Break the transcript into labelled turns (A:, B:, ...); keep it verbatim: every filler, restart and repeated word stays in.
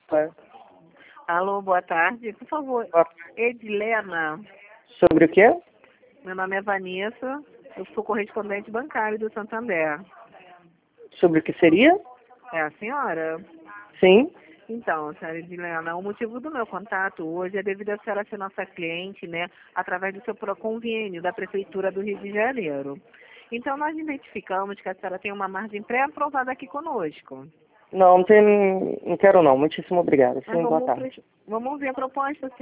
A: Ué.
B: Alô, boa tarde. Por favor,
A: Boa-
B: Edilena.
A: Sobre o quê?
B: Meu nome é Vanessa. Eu sou correspondente bancário do Santander.
A: Sobre o que seria?
B: É a senhora?
A: Sim.
B: Então, senhora Edilena, o motivo do meu contato hoje é devido a senhora ser nossa cliente, né, através do seu convênio da Prefeitura do Rio de Janeiro. Então, nós identificamos que a senhora tem uma margem pré-aprovada aqui conosco.
A: Não, não tem. Não quero não. Muitíssimo obrigado.
B: Mas
A: Sim, boa
B: vamos,
A: tarde.
B: pres- vamos ver a proposta,